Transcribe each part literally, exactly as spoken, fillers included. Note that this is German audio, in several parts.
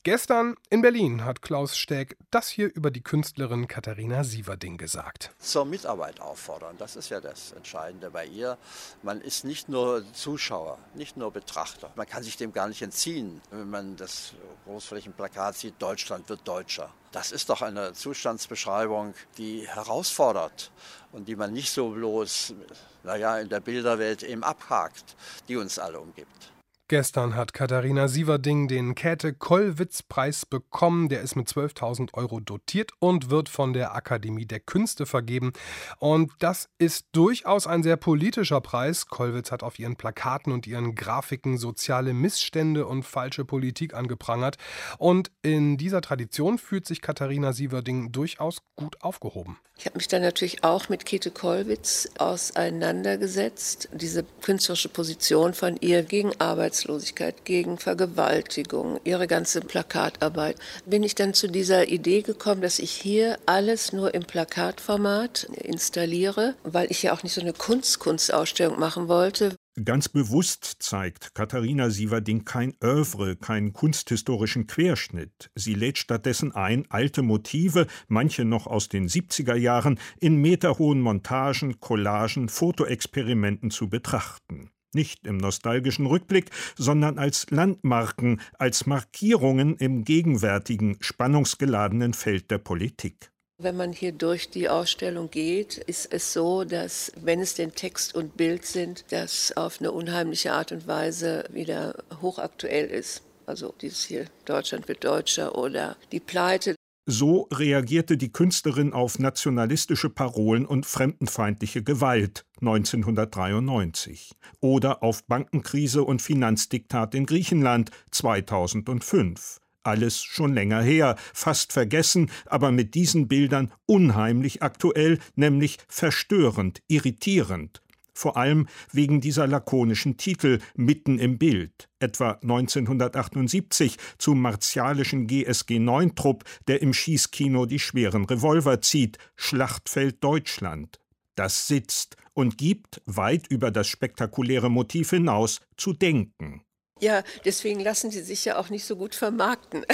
Gestern in Berlin hat Klaus Steg das hier über die Künstlerin Katharina Sieverding gesagt. Zur Mitarbeit auffordern, das ist ja das Entscheidende bei ihr. Man ist nicht nur Zuschauer, nicht nur Betrachter. Man kann sich dem gar nicht entziehen, wenn man das Großflächenplakat sieht, Deutschland wird deutscher. Das ist doch eine Zustandsbeschreibung, die herausfordert und die man nicht so bloß, naja, in der Bilderwelt eben abhakt, die uns alle umgibt. Gestern hat Katharina Sieverding den Käthe-Kollwitz-Preis bekommen. Der ist mit zwölftausend Euro dotiert und wird von der Akademie der Künste vergeben. Und das ist durchaus ein sehr politischer Preis. Kollwitz hat auf ihren Plakaten und ihren Grafiken soziale Missstände und falsche Politik angeprangert. Und in dieser Tradition fühlt sich Katharina Sieverding durchaus gut aufgehoben. Ich habe mich dann natürlich auch mit Käthe Kollwitz auseinandergesetzt. Diese künstlerische Position von ihr gegen Arbeitslosigkeit, gegen Vergewaltigung, ihre ganze Plakatarbeit. Bin ich dann zu dieser Idee gekommen, dass ich hier alles nur im Plakatformat installiere, weil ich ja auch nicht so eine Kunst-Kunstausstellung machen wollte. Ganz bewusst zeigt Katharina Sieverding kein Œuvre, keinen kunsthistorischen Querschnitt. Sie lädt stattdessen ein, alte Motive, manche noch aus den siebziger Jahren, in meterhohen Montagen, Collagen, Fotoexperimenten zu betrachten. Nicht im nostalgischen Rückblick, sondern als Landmarken, als Markierungen im gegenwärtigen, spannungsgeladenen Feld der Politik. Wenn man hier durch die Ausstellung geht, ist es so, dass, wenn es denn Text und Bild sind, das auf eine unheimliche Art und Weise wieder hochaktuell ist. Also dieses hier, Deutschland wird deutscher oder die Pleite. So reagierte die Künstlerin auf nationalistische Parolen und fremdenfeindliche Gewalt neunzehnhundertdreiundneunzig oder auf Bankenkrise und Finanzdiktat in Griechenland zweitausendfünf. Alles schon länger her, fast vergessen, aber mit diesen Bildern unheimlich aktuell, nämlich verstörend, irritierend. Vor allem wegen dieser lakonischen Titel mitten im Bild, etwa neunzehnhundertachtundsiebzig zum martialischen G S G neun Trupp, der im Schießkino die schweren Revolver zieht, Schlachtfeld Deutschland. Das sitzt und gibt, weit über das spektakuläre Motiv hinaus, zu denken. Ja, deswegen lassen sie sich ja auch nicht so gut vermarkten.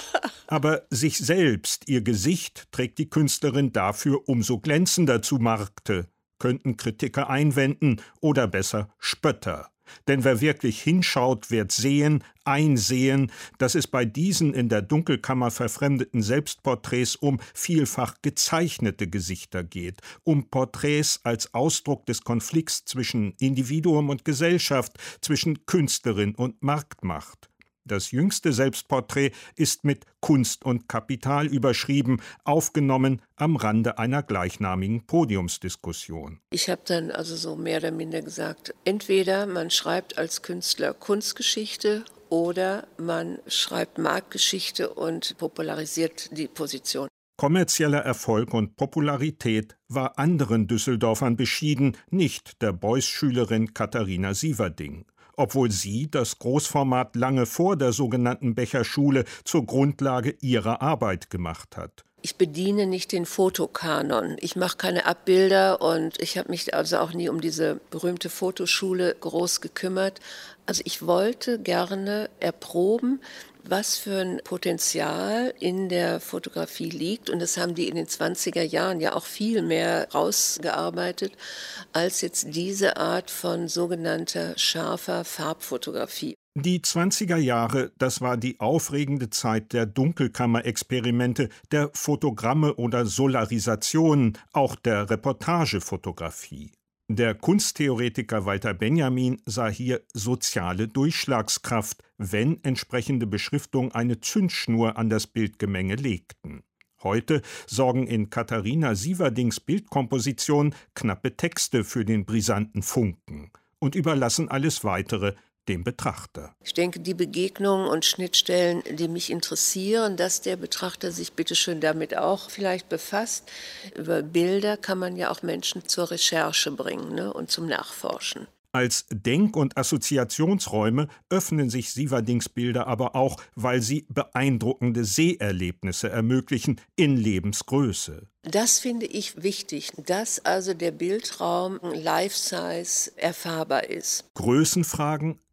Aber sich selbst, ihr Gesicht, trägt die Künstlerin dafür umso glänzender zu Markte, könnten Kritiker einwenden oder besser Spötter. Denn wer wirklich hinschaut, wird sehen, einsehen, dass es bei diesen in der Dunkelkammer verfremdeten Selbstporträts um vielfach gezeichnete Gesichter geht, um Porträts als Ausdruck des Konflikts zwischen Individuum und Gesellschaft, zwischen Künstlerin und Marktmacht. Das jüngste Selbstporträt ist mit Kunst und Kapital überschrieben, aufgenommen am Rande einer gleichnamigen Podiumsdiskussion. Ich habe dann also so mehr oder minder gesagt, entweder man schreibt als Künstler Kunstgeschichte oder man schreibt Marktgeschichte und popularisiert die Position. Kommerzieller Erfolg und Popularität war anderen Düsseldorfern beschieden, nicht der Beuys-Schülerin Katharina Sieverding. Obwohl sie das Großformat lange vor der sogenannten Becherschule zur Grundlage ihrer Arbeit gemacht hat. Ich bediene nicht den Fotokanon. Ich mache keine Abbilder und ich habe mich also auch nie um diese berühmte Fotoschule groß gekümmert. Also ich wollte gerne erproben, was für ein Potenzial in der Fotografie liegt. Und das haben die in den zwanziger Jahren ja auch viel mehr rausgearbeitet als jetzt diese Art von sogenannter scharfer Farbfotografie. Die zwanziger Jahre, das war die aufregende Zeit der Dunkelkammerexperimente, der Fotogramme oder Solarisationen, auch der Reportagefotografie. Der Kunsttheoretiker Walter Benjamin sah hier soziale Durchschlagskraft, wenn entsprechende Beschriftungen eine Zündschnur an das Bildgemenge legten. Heute sorgen in Katharina Sieverdings Bildkomposition knappe Texte für den brisanten Funken und überlassen alles Weitere dem Betrachter. Ich denke, die Begegnungen und Schnittstellen, die mich interessieren, dass der Betrachter sich bitteschön damit auch vielleicht befasst. Über Bilder kann man ja auch Menschen zur Recherche bringen, ne, und zum Nachforschen. Als Denk- und Assoziationsräume öffnen sich Sieverdings Bilder aber auch, weil sie beeindruckende Seherlebnisse ermöglichen in Lebensgröße. Das finde ich wichtig, dass also der Bildraum life-size erfahrbar ist. Größenfragen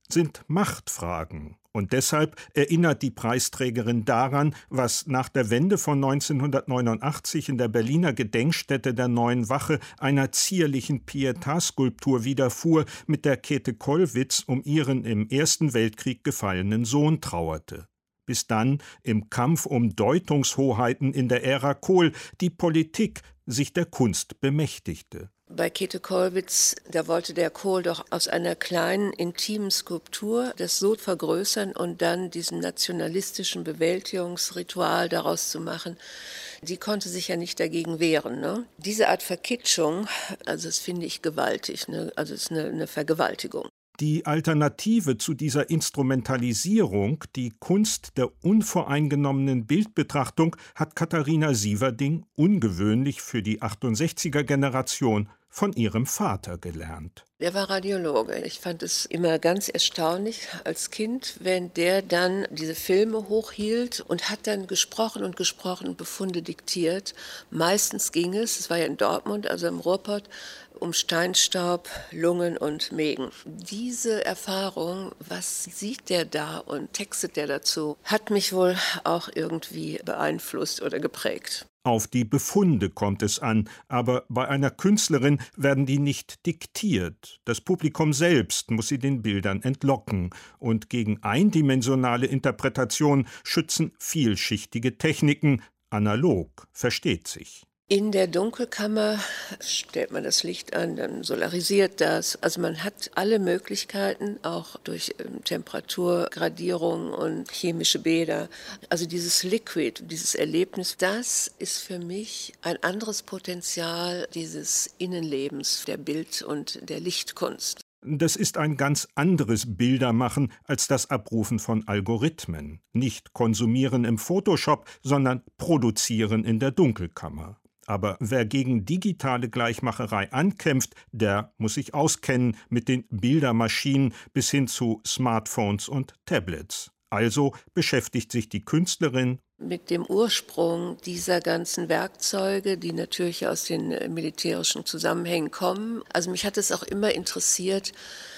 sind Machtfragen. Und deshalb erinnert die Preisträgerin daran, was nach der Wende von neunzehnhundertneunundachtzig in der Berliner Gedenkstätte der Neuen Wache einer zierlichen Pietà-Skulptur widerfuhr, mit der Käthe Kollwitz um ihren im Ersten Weltkrieg gefallenen Sohn trauerte. Bis dann im Kampf um Deutungshoheiten in der Ära Kohl die Politik sich der Kunst bemächtigte. Bei Käthe Kollwitz, da wollte der Kohl doch aus einer kleinen, intimen Skulptur das so vergrößern und dann diesen nationalistischen Bewältigungsritual daraus zu machen. Die konnte sich ja nicht dagegen wehren. Ne? Diese Art Verkitschung, also das finde ich gewaltig, ne? Also es ist eine, eine Vergewaltigung. Die Alternative zu dieser Instrumentalisierung, die Kunst der unvoreingenommenen Bildbetrachtung, hat Katharina Sieverding ungewöhnlich für die achtundsechziger-Generation von ihrem Vater gelernt. Der war Radiologe. Ich fand es immer ganz erstaunlich als Kind, wenn der dann diese Filme hochhielt und hat dann gesprochen und gesprochen und Befunde diktiert. Meistens ging es, es war ja in Dortmund, also im Ruhrpott, um Steinstaub, Lungen und Mägen. Diese Erfahrung, was sieht der da und textet der dazu, hat mich wohl auch irgendwie beeinflusst oder geprägt. Auf die Befunde kommt es an, aber bei einer Künstlerin werden die nicht diktiert. Das Publikum selbst muss sie den Bildern entlocken. Und gegen eindimensionale Interpretation schützen vielschichtige Techniken. Analog, versteht sich. In der Dunkelkammer stellt man das Licht an, dann solarisiert das. Also man hat alle Möglichkeiten, auch durch ähm, Temperaturgradierung und chemische Bäder. Also dieses Liquid, dieses Erlebnis, das ist für mich ein anderes Potenzial dieses Innenlebens der Bild- und der Lichtkunst. Das ist ein ganz anderes Bildermachen als das Abrufen von Algorithmen. Nicht konsumieren im Photoshop, sondern produzieren in der Dunkelkammer. Aber wer gegen digitale Gleichmacherei ankämpft, der muss sich auskennen mit den Bildermaschinen bis hin zu Smartphones und Tablets. Also beschäftigt sich die Künstlerin mit dem Ursprung dieser ganzen Werkzeuge, die natürlich aus den militärischen Zusammenhängen kommen. Also mich hat es auch immer interessiert,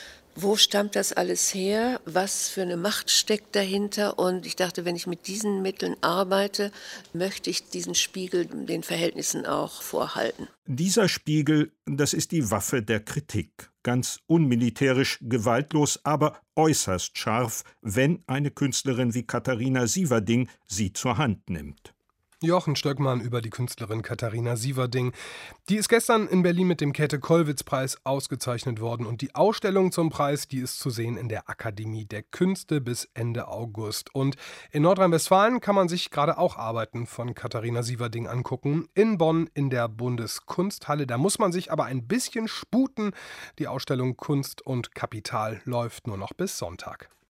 wo stammt das alles her? Was für eine Macht steckt dahinter? Und ich dachte, wenn ich mit diesen Mitteln arbeite, möchte ich diesen Spiegel den Verhältnissen auch vorhalten. Dieser Spiegel, das ist die Waffe der Kritik. Ganz unmilitärisch, gewaltlos, aber äußerst scharf, wenn eine Künstlerin wie Katharina Sieverding sie zur Hand nimmt. Jochen Stöckmann über die Künstlerin Katharina Sieverding. Die ist gestern in Berlin mit dem Käthe-Kollwitz-Preis ausgezeichnet worden. Und die Ausstellung zum Preis, die ist zu sehen in der Akademie der Künste bis Ende August. Und in Nordrhein-Westfalen kann man sich gerade auch Arbeiten von Katharina Sieverding angucken. In Bonn in der Bundeskunsthalle. Da muss man sich aber ein bisschen sputen. Die Ausstellung Kunst und Kapital läuft nur noch bis Sonntag.